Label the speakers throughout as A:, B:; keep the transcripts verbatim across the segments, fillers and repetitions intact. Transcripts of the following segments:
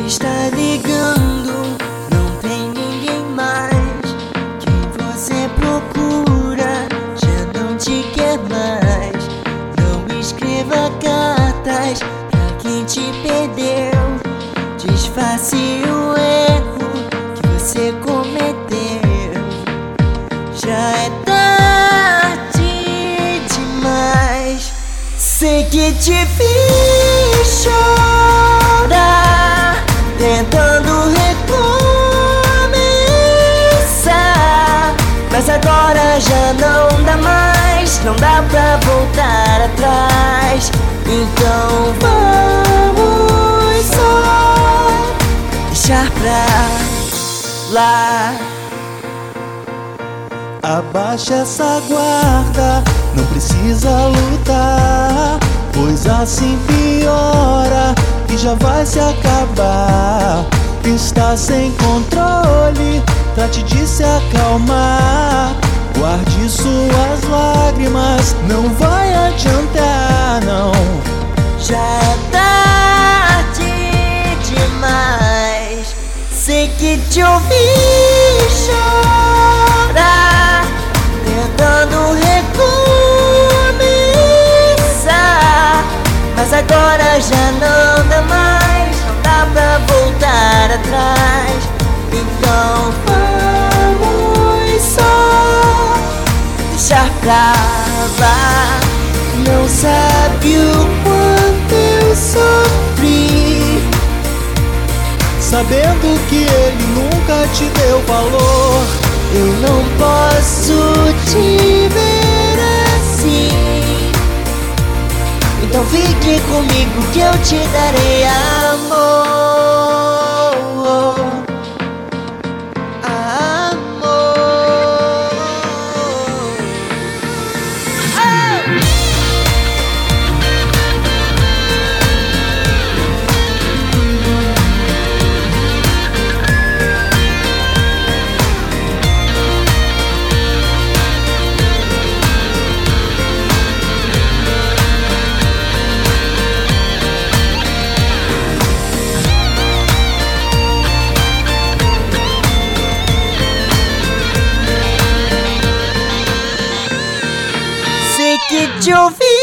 A: está ligando, não tem ninguém mais. Quem você procura já não te quer mais. Não escreva cartas pra quem te perdeu. Disfarce o erro que você cometeu. Já é tarde demais. Sei que te fiz chorar, tentando recomeçar, mas agora já não dá mais. Não dá pra voltar atrás. Então vamos só deixar pra lá.
B: Abaixa essa guarda, não precisa lutar, pois assim piora e já vai se acabar. Está sem controle, trate de se acalmar. Guarde suas lágrimas, não vai adiantar, não.
A: Já é tarde demais. Sei que te ouvi chorar, tentando recomeçar, mas agora já não dá mais. Não dá pra voltar atrás. Então vamos só deixar pra lá. Não sabe o quanto eu sofri,
B: sabendo que ele nunca te deu valor.
A: Eu não posso te ver assim. Então fique comigo que eu te darei amor. Que te ouvi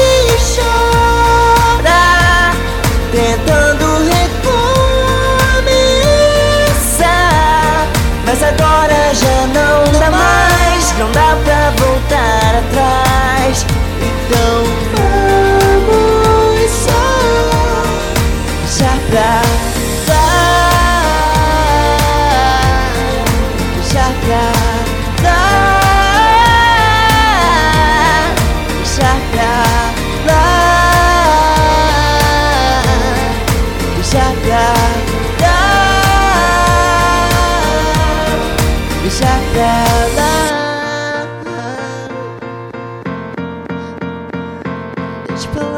A: chorar, tentando recomeçar, mas agora já não dá mais. Não dá pra voltar atrás. Então vamos só deixar pra lá. Deixar pra lá. Deixar pra lá, deixar pra lá, deixar pra lá, deixa pra lá.